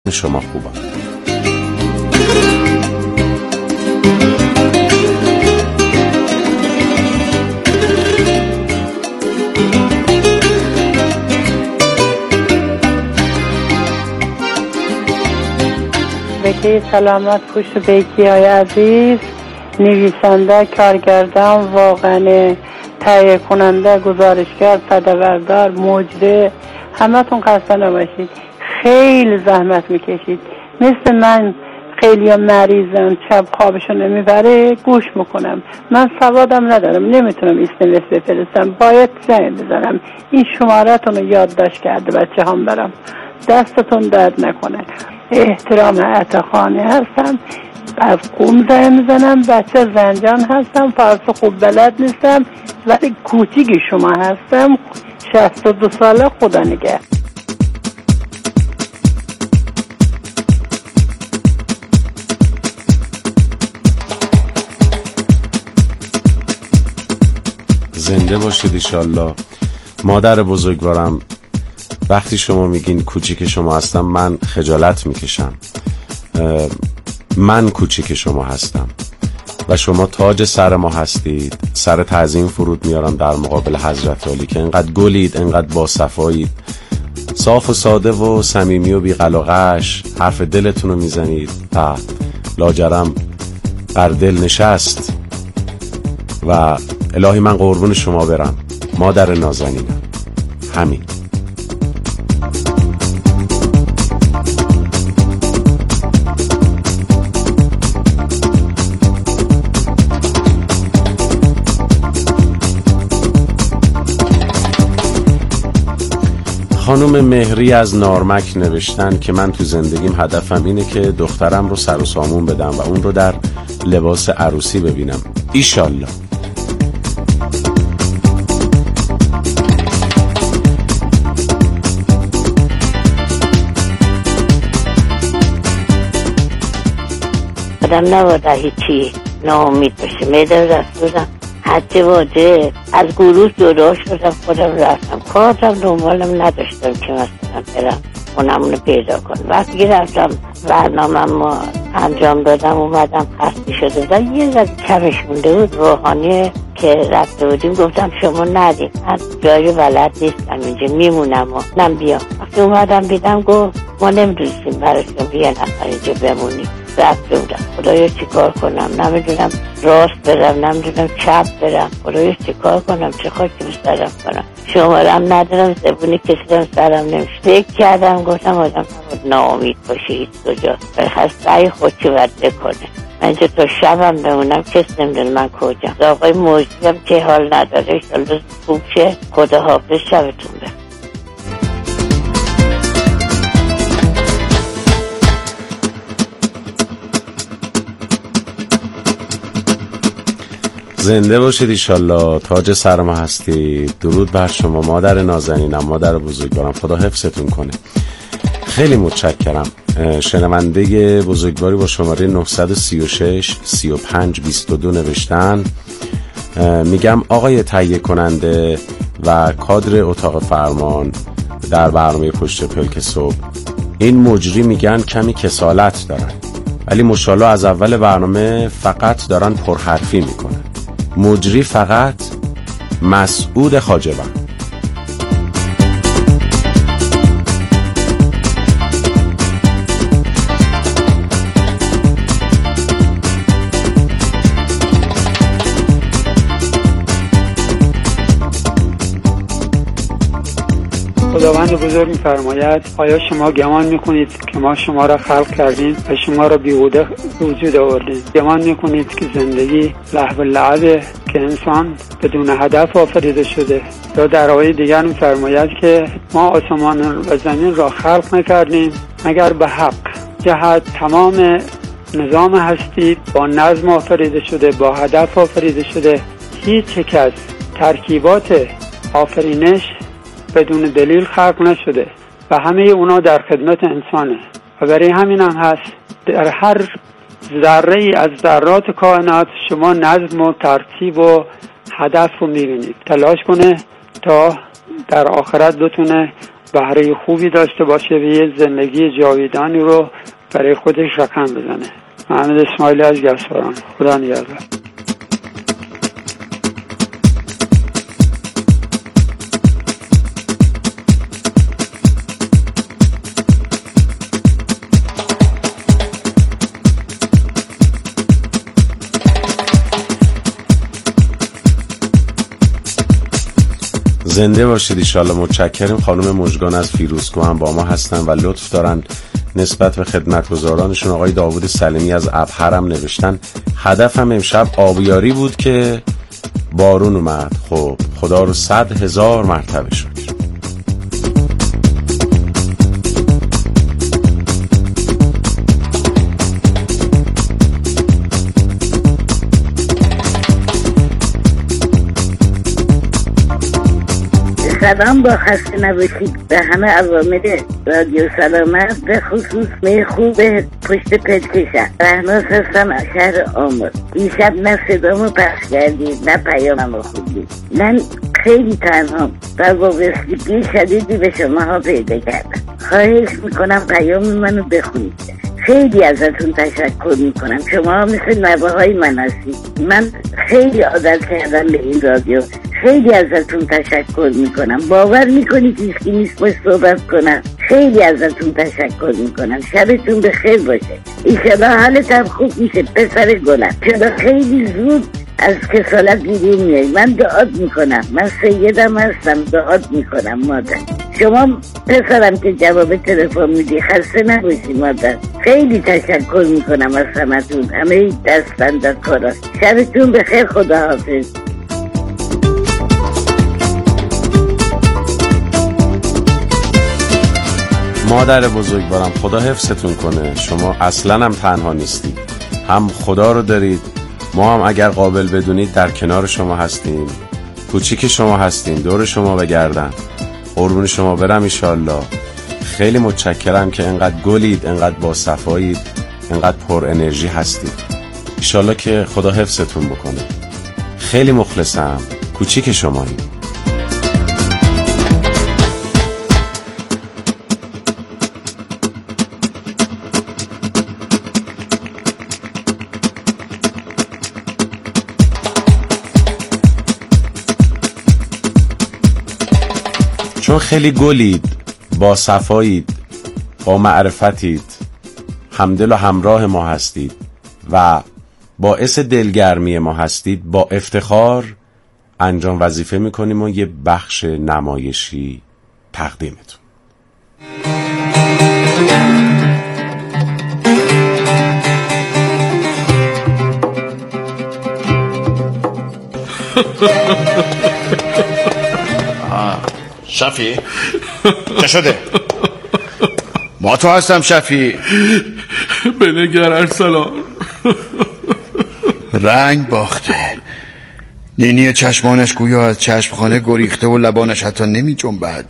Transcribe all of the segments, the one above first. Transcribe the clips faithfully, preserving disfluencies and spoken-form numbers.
شما خوبم. بکی سلامت پوشت بیکی های عزیز، نویسنده، کارگردان، واقعا تهیه کننده، گزارشگر، پدوردار، مجری، همه تون خسته نباشید. خیلی زحمت میکشید. مثل من خیلی مریضم، شب خوابشون نمیبره، گوش میکنم. من سوادم ندارم، نمیتونم اسمس بفرستم، باید زنگ بزنم. این شمارتون رو یادداشت کرده بچه هم برم. دستتون درد نکنه. احترام عطاخانی هستم، از قوم زنگ میزنم، بچه زنجان هستم، فارسی خوب بلد نیستم ولی کوچیکی شما هستم، شصت و دو ساله، خدا نگه. زنده باشید ایشالله. مادر بزرگوارم، وقتی شما میگین کوچیک شما هستم من خجالت میکشم. من کوچیک شما هستم و شما تاج سر ما هستید. سر تعظیم فرود میارم در مقابل حضرت علی که انقدر گلید، انقدر باصفایید، صاف و ساده و صمیمی و بی‌غل و غش، حرف دلتون رو میزنید و لاجرم بر دل نشست. و الهی من قربون شما برم، مادر نازنینم. همین. خانم مهری از نارمک نوشتن که من تو زندگیم هدفم اینه که دخترم رو سر و سامون بدم و اون رو در لباس عروسی ببینم. ایشالله. آدم نباید هیچی ناامید باشه. میدم رفتم حتی واجه از گروه جدا شدم، خودم رفتم کارتم دنبالم نداشتم که مثلا برم اونمونو پیدا کنم. وقتی که رفتم برنامه ما انجام دادم اومدم خسته شده بودم، یه ذره کمش مونده بود. روحانی که رفته بودیم گفتم شما ندیم، از جایی بلد نیستم، اینجا میمونم و نم بیام. وقتی اومدم دیدم گفت ما نمیدونستیم برای شما یه نفر اینجا بمونیم. رفته بودم خدایا چی کار کنم، نمیدونم راست برم نمیدونم چپ برم، خدایا چی کار کنم، چه خاکی رو سرم کنم، شمارم ندارم، زبونی کشیدم سرم نمیشه. فکر کردم گفتم آدم نباید ناامید باشه هیچ کجا، خسته‌ی خود چی باید بکنه. من اینجا تا شبم بمونم کس نمیدونه من کجا. آقای موجودم که حال نداره ایشالله خوب شه. خدا حافظ، شبتون بخیر. زنده باشید ایشالله. تاج سر ما هستید. درود بر شما مادر نازنینم، مادر بزرگوارم. خدا حفظتون کنه. خیلی متشکرم. شنونده بزرگواری با شماره نه سه شش سی و پنج بیست و دو نوشتن. میگم آقای تهیه کننده و کادر اتاق فرمان در برنامه پشت پلک صبح، این مجری میگن کمی کسالت دارن ولی ماشاءالله از اول برنامه فقط دارن پرحرفی میکنن. مجری فقط مسعود خاجبم. خداوند بزرگ می‌فرماید آیا شما گمان می‌کنید که ما شما را خلق کردیم و شما را بیهوده وجود آوردیم؟ گمان می‌کنید که زندگی لهو لعبه که انسان بدون هدف آفریده شده؟ یا در آیه دیگر می‌فرماید که ما آسمان و زمین را خلق نکردیم مگر به حق. جهت تمام نظام هستی با نظم آفریده شده، با هدف آفریده شده. هیچ یک از ترکیبات آفرینش بدون دلیل خلق نشده و همه اونا در خدمت انسانه و برای همین هم هست در هر ذره ای از ذرات کائنات شما نظم و ترتیب و هدف رو میبینید. تلاش کنه تا در آخرت بتونه بهره خوبی داشته باشه و یه زندگی جاویدانی رو برای خودش رقم بزنه. محمد اسماعیلی از گساران. خدا نگهدار. زنده باشید ایشالله. متشکریم. خانم مژگان از فیروزکوه هم با ما هستن و لطف دارن نسبت به خدمتگزارانشون. آقای داوود سلیمی از ابهر هم نوشتن هدفم امشب آبیاری بود که بارون اومد. خب خدا رو صد هزار مرتبه شکر. سلام، با خسته نباشید به همه عوامل رادیو سلامت، به خصوص به خوب پشت پلکشم. رهناز هستم از شهر آمل. دیشب نه صدامو پخش کردید نه پیاممو خوندید. من خیلی تنها و وابستگی شدیدی به شماها پیدا کردم. خواهش میکنم پیام منو بخونید. خیلی ازتون تشکر میکنم. شما مثل نوه های من هستید. من خیلی عادت کردم به این رادیو. خیلی ازتون تشکر میکنم. باور میکنید هیچکی نیست باش صحبت کنم. خیلی ازتون تشکر میکنم. شبتون بخیر باشه. ایشالا حالتم خوب میشه پسر گلم. چرا خیلی زود از کسالت بیرون میای. من دعات میکنم. من سیدم هستم. دعات میکنم مادر. شما پسرم که جواب تلفن میدی خسته نباشی مادر. خیلی تشکر میکنم از همتون. همه دست بنده کارا. شبتون بخیر. خداحافظ. مادر بزرگوارم خدا حفظتون کنه. شما اصلا هم تنها نیستید، هم خدا رو دارید. ما هم اگر قابل بدونید در کنار شما هستیم. کوچیک شما هستیم، دور شما بگردن. قربون شما برم ایشالله. خیلی متشکرم که انقدر گلید، انقدر با صفایید، انقدر پر انرژی هستید. ایشالله که خدا حفظتون بکنه. خیلی مخلصم. کوچیک شمایی. چون خیلی گلید، با صفایید، با معرفتید، همدل و همراه ما هستید و باعث دلگرمی ما هستید، با افتخار انجام وظیفه میکنیم و یه بخش نمایشی تقدیمتون. شفی چه شده؟ ما تو هستم شفی. بنگر ارسلان. رنگ باخته. نینی چشمانش گویا از چشمخانه گریخته و لبانش حتی نمی جنبد.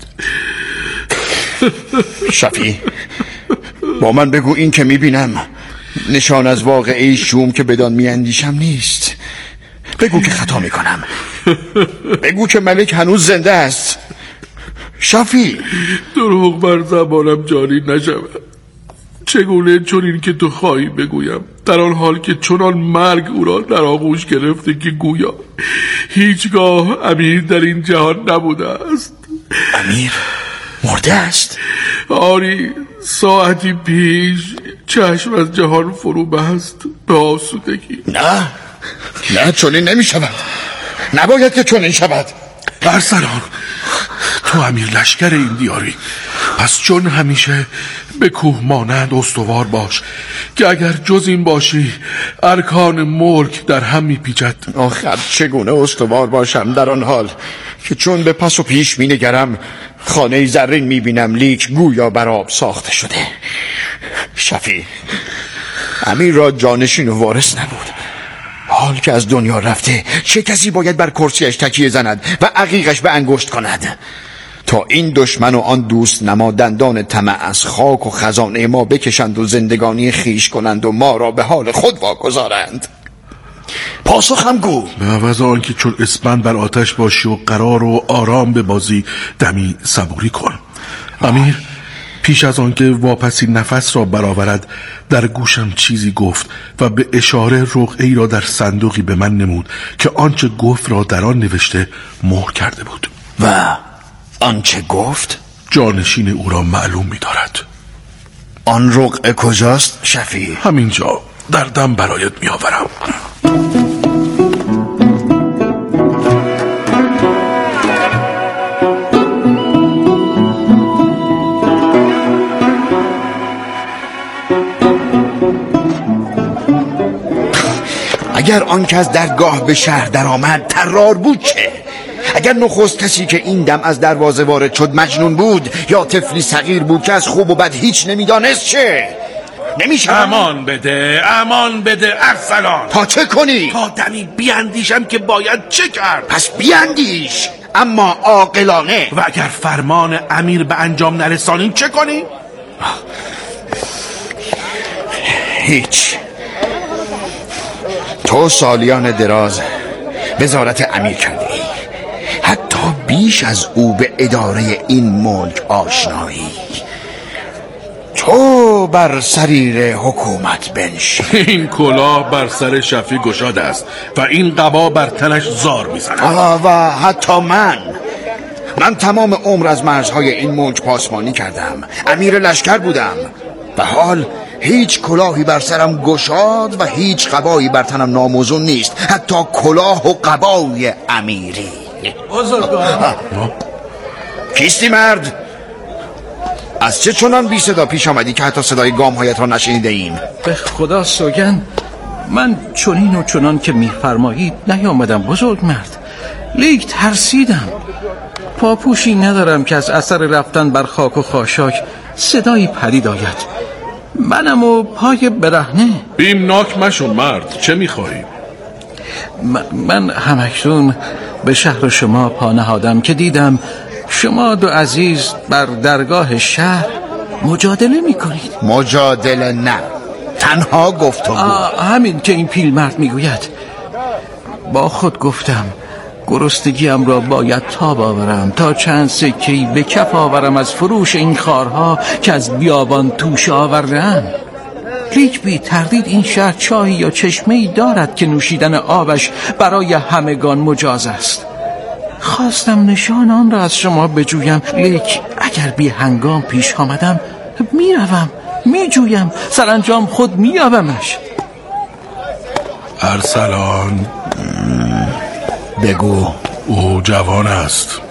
شفی با من بگو این که می بینم نشان از واقعی شوم که بدان می اندیشم نیست. بگو که خطا می کنم. بگو که ملک هنوز زنده است. شفی دروغ بر زبانم جاری نشود. چگونه چون این که تو خواهی بگویم، در آن حال که چنان مرگ او را در آغوش گرفته که گویا هیچگاه امیر در این جهان نبوده است. امیر مرده است؟ آری، ساعتی پیش چشم از جهان فرو بست به آسودگی. نه نه چنین نمی شود. نباید که چنین شود. ارسلان، تو امیر لشکر این دیاری، پس چون همیشه به کوه مانند استوار باش که اگر جز این باشی ارکان ملک در هم میپیچد. آخر چگونه استوار باشم در آن حال که چون به پس و پیش می نگرم خانه زرین می بینم لیک گویا بر آب ساخته شده. شفی امیر را جانشین و وارث نبود. حال که از دنیا رفته چه کسی باید بر کرسیش تکیه زند و عقیقش به انگشت کند تا این دشمن و آن دوست نما دندان طمع از خاک و خزانه ما بکشند و زندگانی خیش کنند و ما را به حال خود واگذارند؟ پاسخم گو. به عوض آن که چون اسپند بر آتش باشی و قرار و آرام به بازی دمی صبوری کن. امیر پیش از آن که واپسی نفس را برآورد در گوشم چیزی گفت و به اشاره رقعه‌ای را در صندوقی به من نمود که آنچه گفت را در آن نوشته مهر کرده بود. و آنچه گفت جانشین او را معلوم می دارد. آن رقعه کجاست شفیع؟ همینجا در دم برایت می آورم. اگر آن کس درگاه به شهر در آمد ترار بود چه؟ اگر نخست کسی که این دم از دروازه وارد شد مجنون بود یا طفلی صغیر بود که از خوب و بد هیچ نمیدانست چه؟ نمیشه. امان بده امان بده ارسلان. تا چه کنی؟ تا دمی بیاندیشم که باید چه کرد. پس بیاندیش، اما عاقلانه. و اگر فرمان امیر به انجام نرسانیم چه کنی؟ هیچ. تو سالیان دراز وزارت امیر کرده ای، حتی بیش از او به اداره این ملک آشنایی. تو بر سریر حکومت بنشین. این کلاه بر سر شفیع گشاده است و این قبا بر تنش زار میزند. و حتی من من تمام عمر از مرزهای این ملک پاسمانی کردم، امیر لشکر بودم و حال هیچ کلاهی بر سرم گشاد و هیچ قبایی بر تنم ناموزون نیست، حتی کلاه و قبای امیری. بزرگوار کیستی مرد؟ از چه چنان بی صدا پیش آمدی که حتی صدای گامهایت را نشنیده ایم؟ به خدا سوگند من چنین و چنان که میفرمایید نیامدم بزرگ مرد، لیک ترسیدم. پاپوشی ندارم که از اثر رفتن بر خاک و خاشاک صدایی پدید آید. منم و پای برهنه. بیمناک مشو مرد، چه میخواهی؟ من همکنون به شهر شما پا نهادم که دیدم شما دو عزیز بر درگاه شهر مجادله میکنید. مجادله نه، تنها گفتگو. همین که این پیلمرد میگوید. با خود گفتم گرسنگیم را باید تاب آورم تا چند سکه‌ای به کف آورم از فروش این خارها که از بیابان توش آورده‌ام. لیک بی تردید این شهر چاهی یا چشمه‌ای دارد که نوشیدن آبش برای همگان مجاز است. خواستم نشان آن را از شما بجویم، لیک اگر بی هنگام پیش آمدم میروم میجویم، سرانجام خود مییابمش. ارسلان بگو. او جوان است.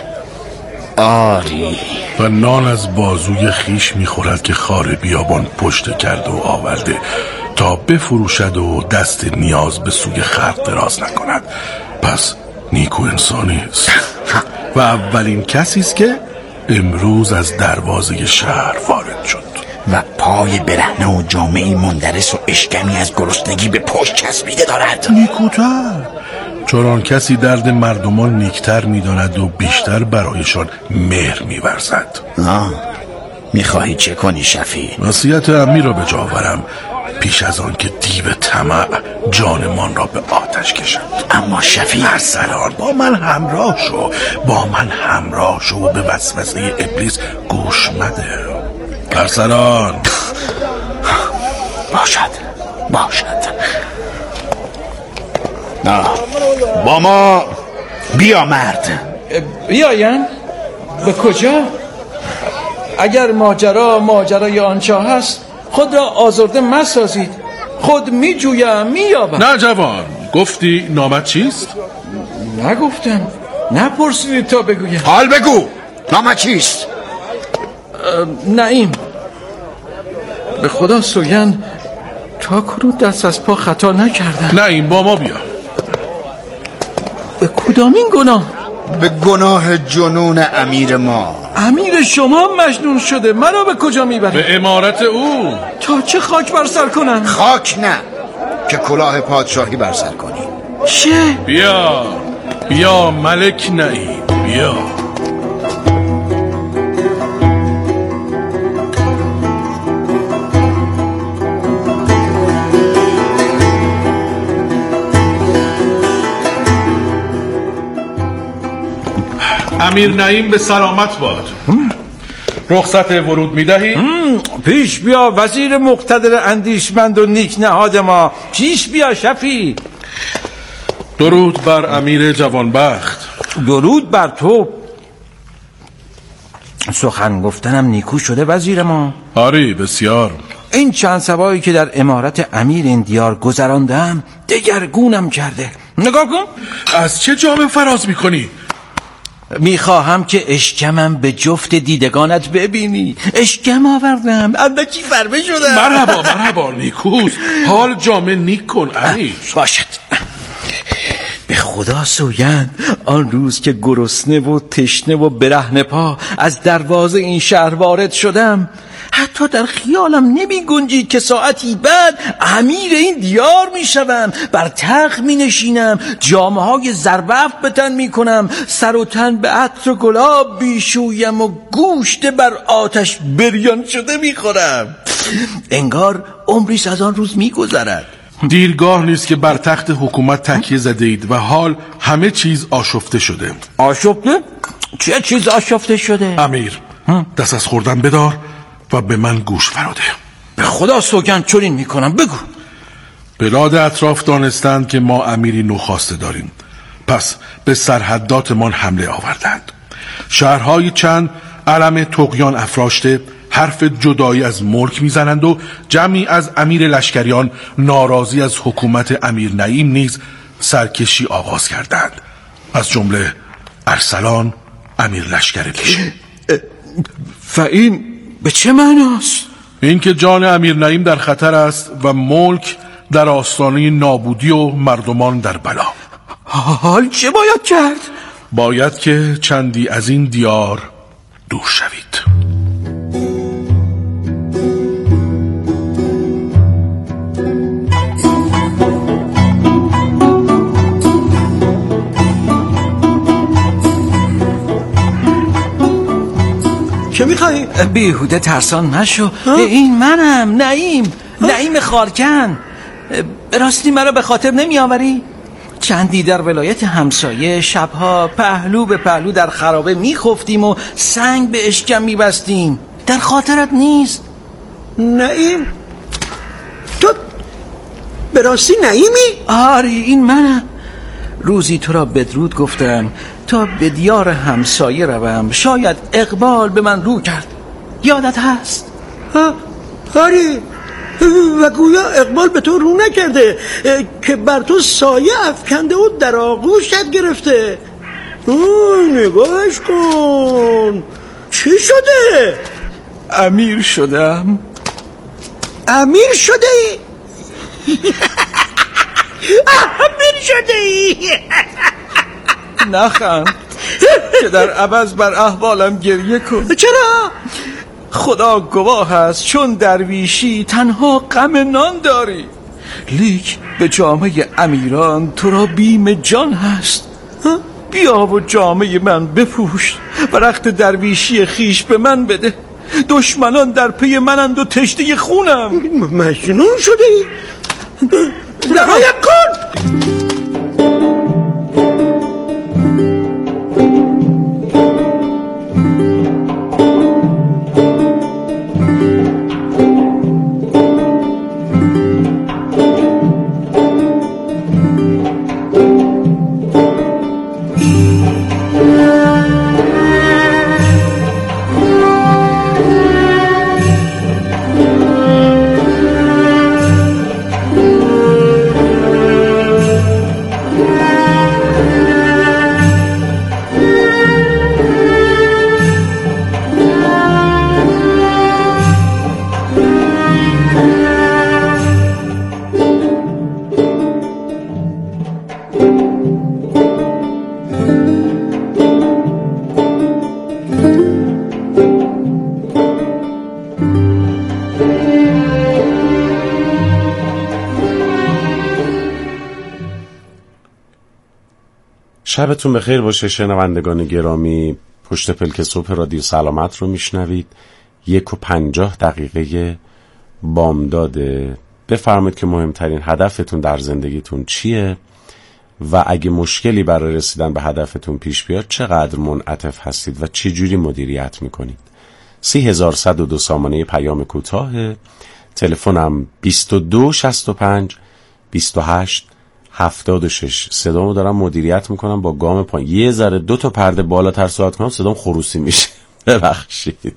آری. و نان از بازوی خیش میخورد که خار بیابان پشت کرد و آورده تا بفروشد و دست نیاز به سوی خلق دراز نکند. پس نیکو انسانی است و اولین کسی است که امروز از دروازه شهر وارد شد و پای برهنه و جامعی مندرس و اشکمی از گرسنگی به پشت چسبیده دارد. نیکوتر، چون کسی درد مردمان نیکتر میداند و بیشتر برایشان مهر میورزد. آه، میخواهی چه کنی شفیع؟ وصیت امیر را به جا آورم پیش از آن که دیو طمع جانمان را به آتش کشد. اما شفیع ارسلان با من همراه شو، با من همراه شو و به وسوسه ابلیس گوش مده. ارسلان باشد باشد. نه با ما بیا مرد. بیاین؟ به کجا؟ اگر ماجرا ماجرای آنچه هست خود را آزرده مسازید، خود می جویم می یابم. نه جوان، گفتی نامت چیست؟ نگفتم، نپرسیدید تا بگویم. حال بگو نامت چیست؟ نعیم. به خدا سوگند تا کنون دست از پا خطا نکردم. نعیم با ما بیا. به کدامین گناه؟ به گناه جنون امیر ما. امیر شما مجنون شده، منو به کجا میبرید؟ به امارت او. تا چه خاک بر سر کنم؟ خاک نه، که کلاه پادشاهی بر سر کنی. چه؟ بیا بیا ملک نعیم بیا. امیر نعیم به سلامت باد. رخصت ورود میدهی؟ پیش بیا وزیر مقتدر اندیشمند و نیک نهاد ما، پیش بیا شفیع. درود بر امیر جوانبخت. درود بر تو. سخن گفتنم نیکو شده وزیر ما؟ آری بسیار. این چند سبایی که در امارت امیر این دیار گذراندم دگرگونم کرده. نگاه کن. از چه جامه فراز میکنی؟ میخواهم که اشکمم به جفت دیدگانت ببینی. اشکم آوردم، اندکی فربه شدم. مرحبا مرحبا نیکوست. حال جامه نیک کن علی. باشد. به خدا سوگند آن روز که گرسنه و تشنه و برهنه پا از دروازه این شهر وارد شدم، حتی در خیالم نمی گنجید که ساعتی بعد امیر این دیار می شدم. بر تخت می نشینم، جامه های زربفت به تن می کنم، سر و تن به عطر و گلاب بیشویم و گوشت بر آتش بریان شده می خورم. انگار عمریش از آن روز می گذرد. دیرگاه نیست که بر تخت حکومت تکیه زده اید و حال همه چیز آشفته شده. آشفته؟ چه چیز آشفته شده؟ امیر دست از خوردن بدار و به من گوش فراده. به خدا سوگند چنین میکنم. بگو. بلاد اطراف دانستند که ما امیری نوخاسته داریم، پس به سرحداتمان حمله آوردند. شهرهای چند علم طغیان افراشته حرف جدایی از ملک میزنند و جمعی از امیر لشکریان ناراضی از حکومت امیر نعیم نیز سرکشی آغاز کردند، از جمله ارسلان امیر لشکر پیشین. و این به چه معناست؟ این که جان امیر نعیم در خطر است و ملک در آستانه نابودی و مردمان در بلا. حال چه باید کرد؟ باید که چندی از این دیار دور شوید. چه میخوایی؟ بیهوده ترسان نشو. این منم نعیم، نعیم خارکن. به راستی مرا به خاطر نمی آوری؟ چندی در ولایت همسایه شبها پهلو به پهلو در خرابه میخفتیم و سنگ به اشکم میبستیم. در خاطرت نیست؟ نعیم؟ تو به راستی نعیمی؟ آری این منم. روزی تو را بدرود گفتم تا به دیار همسایه روم، شاید اقبال به من رو کرد. یادت هست؟ ها آری، و گویا اقبال به تو رو نکرده که بر تو سایه افکنده و در آغوشت گرفته. نگاهش کن. چی شده؟ امیر شدم. امیر شده ای؟ امیر شده ای؟ نخند که در عوض بر احوالم گریه کن. چرا؟ خدا گواه است چون درویشی تنها غم نان داری، لیک به جامعه امیران تو را بیم جان هست. بیا و جامعه من بپوش و رخت درویشی خیش به من بده. دشمنان در پی منند و تشنه خونم. مجنون شده ای؟ رهایم کن. شبتون بخیر باشه شنوندگان گرامی. پشت پلک صبح رادیو سلامت رو میشنوید. یک و پنجاه دقیقه بامداده. بفرمایید که مهمترین هدفتون در زندگیتون چیه و اگه مشکلی برای رسیدن به هدفتون پیش بیاد چقدر منعطف هستید و چه جوری مدیریت میکنید. سی هزار صد و دو سامانه پیام کوتاه. تلفنم بیست و دو شصت و پنج بیست و هشت هفتاد و شش. صدامو دارم مدیریت میکنم با گام پایین. یه ذره دو تا پرده بالاتر صحبت کنم صدام خروسی میشه. ببخشید.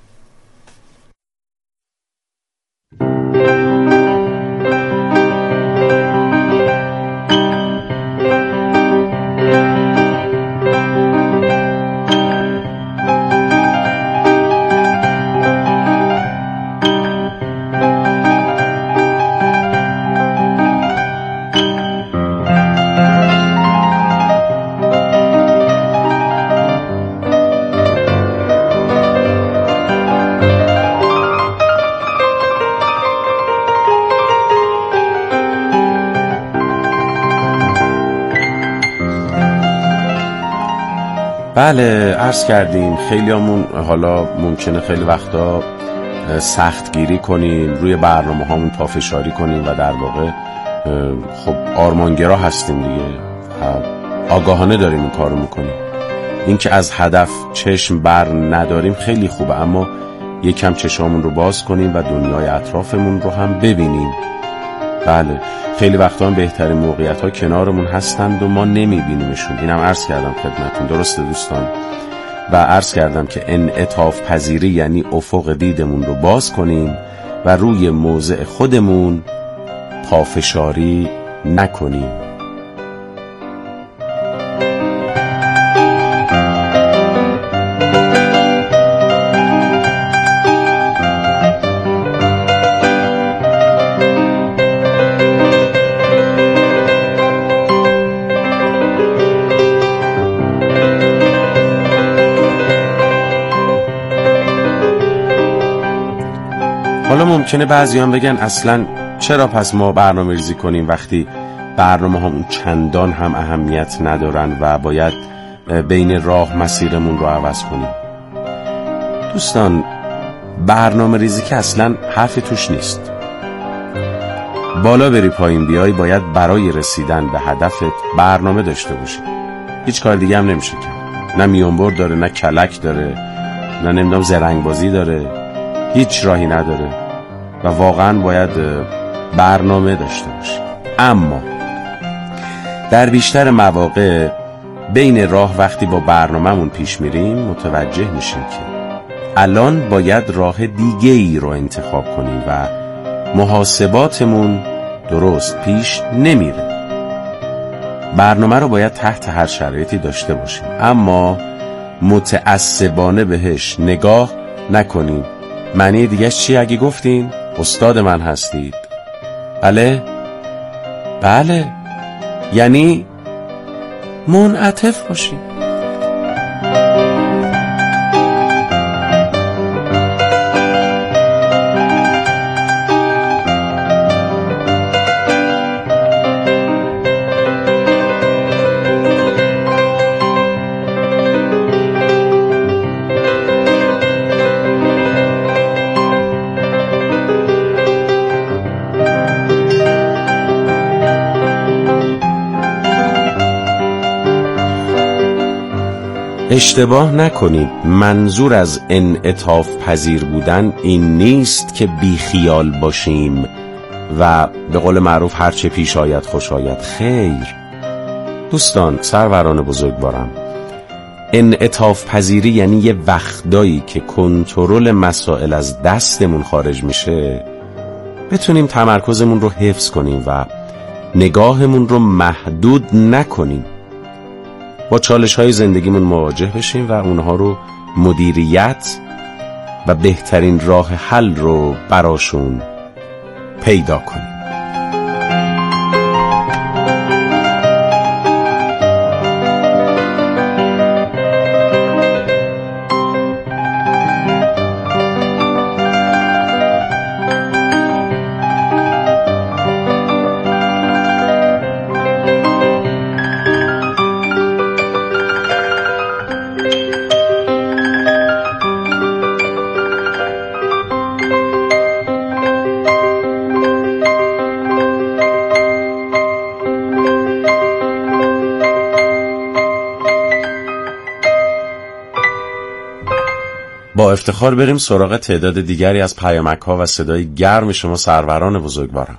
بله عرض کردیم خیلیامون حالا ممکنه خیلی وقتا سختگیری کنیم، روی برنامه هامون پافشاری کنیم و در واقع خب آرمانگرا هستیم دیگه، آگاهانه داریم این کارو میکنیم. این که از هدف چشم بر نداریم خیلی خوبه، اما یکم چشممون رو باز کنیم و دنیای اطرافمون رو هم ببینیم. بله خیلی وقتا هم بهترین موقعیت ها کنارمون هستند و ما نمیبینیمشون. اینم عرض کردم خدمتون، درسته دوستان؟ و عرض کردم که انعطاف پذیری یعنی افق دیدمون رو باز کنیم و روی موضع خودمون پافشاری نکنیم. حالا ممکنه بعضی هم بگن اصلا چرا پس ما برنامه ریزی کنیم وقتی برنامه همون چندان هم اهمیت ندارن و باید بین راه مسیرمون رو عوض کنیم. دوستان برنامه ریزی که اصلا حرفی توش نیست. بالا بری پایین بیای باید برای رسیدن به هدفت برنامه داشته باشی. هیچ کار دیگه هم نمیشه کرد. نه میانبر داره، نه کلک داره، نه نمیدونم زرنگ بازی داره، هیچ راهی نداره و واقعا باید برنامه داشته باشی. اما در بیشتر مواقع بین راه وقتی با برنامه‌مون پیش میریم متوجه میشیم که الان باید راه دیگه ای رو انتخاب کنیم و محاسباتمون درست پیش نمیره. برنامه رو باید تحت هر شرایطی داشته باشیم، اما متعصبانه بهش نگاه نکنیم. معنی دیگهش چی اگه گفتیم؟ استاد من هستید. بله بله یعنی منعطف باشیم. اشتباه نکنید، منظور از انعطاف پذیر بودن این نیست که بی خیال باشیم و به قول معروف هرچه پیش آید خوش آید. خیر دوستان سروران بزرگوارم، انعطاف پذیری یعنی یه وقتایی که کنترل مسائل از دستمون خارج میشه بتونیم تمرکزمون رو حفظ کنیم و نگاهمون رو محدود نکنیم، با چالش های زندگیمون مواجه بشیم و اونها رو مدیریت و بهترین راه حل رو براشون پیدا کنیم. با افتخار بریم سراغ تعداد دیگری از پیامک ها و صدای گرم شما سروران بزرگوارم.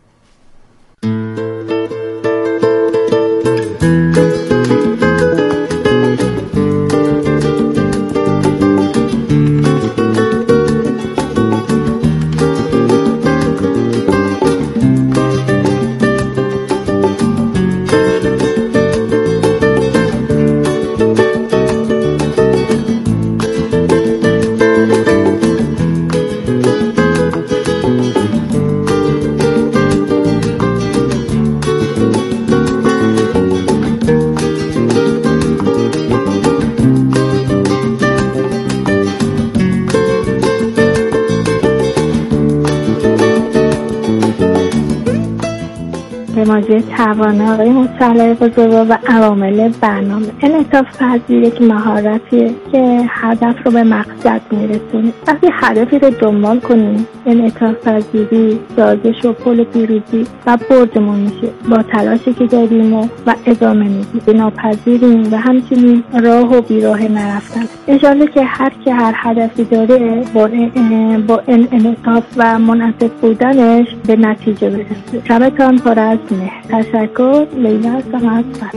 موضوع توانا آقای مصطفی بزرگوار و عوامل برنامه. انعطاف پذیری یک مهارتیه که هدف رو به مقصد میرسونه. وقتی هدفی رو دنبال کنیم، انعطاف پذیری سازش و پل پیروزی و بردمون میشه. با تلاشی که داریم و, و ادامه میدیم، ناپذیریم و همچنین راه و بیراه نرفتن. انشالله که هر که هر هدفی داره با با انعطاف و منعطف بودنش به نتیجه برسه. شبتان پر از مهر. تشکر. لیلا هستم از بس.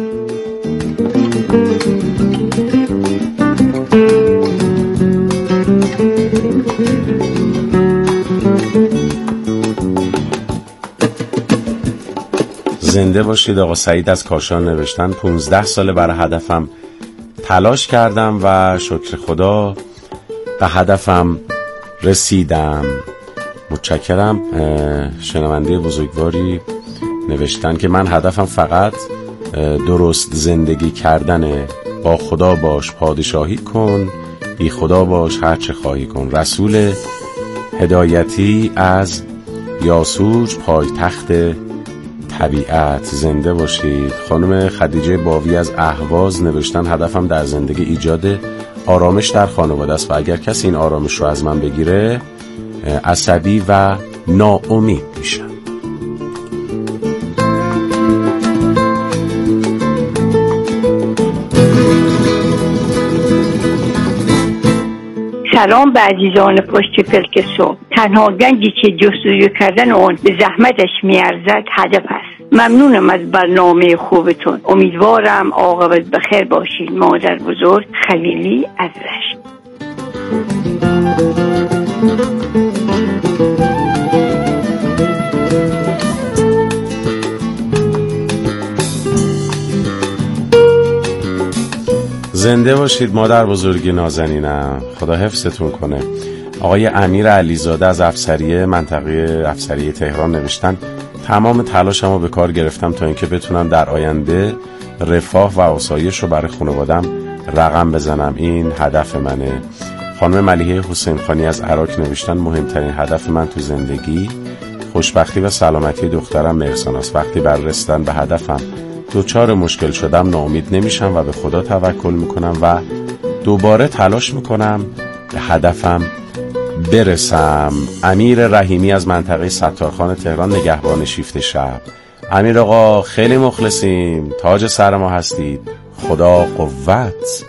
زنده باشید. آقا سعید از کاشان نوشتن پونزده ساله برای هدفم تلاش کردم و شکر خدا به هدفم رسیدم. متشکرم. شنونده بزرگواری نوشتن که من هدفم فقط درست زندگی کردنه. با خدا باش پادشاهی کن، بی خدا باش هر چه خواهی کن. رسول هدایتی از یاسوج، پایتخت طبیعت. زنده باشید. خانم خدیجه باوی از اهواز نوشتن هدفم در زندگی ایجاد آرامش در خانواده است و اگر کسی این آرامش رو از من بگیره عصبی و ناامید میشم. سلام به عزیزان پشت پلک صبح. تنها گنجی که جستجو کردن اون به زحمتش میارزد هدف است. ممنونم از برنامه خوبتون. امیدوارم عاقبت بخیر باشید. مادر بزرگ خلیلی از رشت. زنده باشید مادر بزرگی نازنینم. خدا حفظتون کنه. آقای امیر علیزاده از افسریه منطقه افسریه تهران نوشتن تمام تلاشمو به کار گرفتم تا اینکه بتونم در آینده رفاه و آسایش رو برای خانوادم رقم بزنم. این هدف منه. خانم ملیحه حسین خانی از عراق نوشتن مهمترین هدف من تو زندگی خوشبختی و سلامتی دخترم مهرسان است. وقتی بر رسیدن به هدفم دوچار مشکل شدم ناامید نمیشم و به خدا توکل میکنم و دوباره تلاش میکنم به هدفم برسم. امیر رحیمی از منطقه ستارخان تهران نگهبان شیفت شب. امیر آقا خیلی مخلصیم. تاج سر ما هستید. خدا قوت.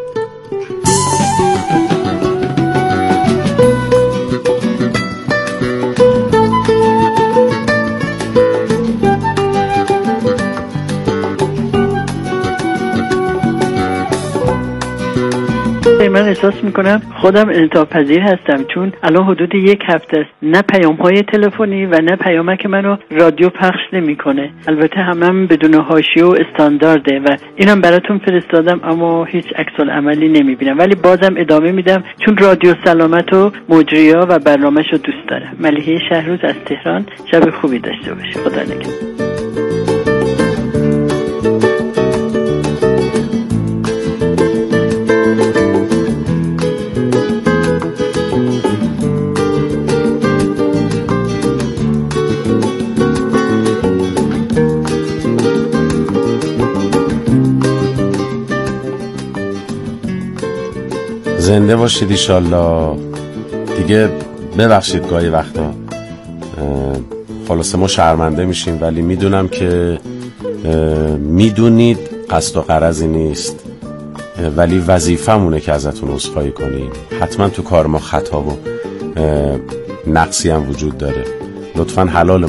من احساس میکنم خودم انعطاف پذیر هستم، چون الان حدود یک هفته است نه پیام های تلفنی و نه پیامک منو رادیو پخش نمیکنه. البته همم بدون حاشیه و استاندارده و اینم براتون فرستادم اما هیچ عکس العملی نمیبینم، ولی بازم ادامه میدم چون رادیو سلامت و مجریا و برنامه‌شو دوست دارم. ملیحه شهروز از تهران. شب خوبی داشته باشی. خدا نگهدار. زنده باشید ایشالله. دیگه ببخشید گاهی وقتا خلاصه ما شرمنده میشیم، ولی میدونم که میدونید قصد و غرضی نیست. ولی وظیفمونه که ازتون عذرخواهی کنیم. حتما تو کار ما خطا و نقصی هم وجود داره. لطفاً حلال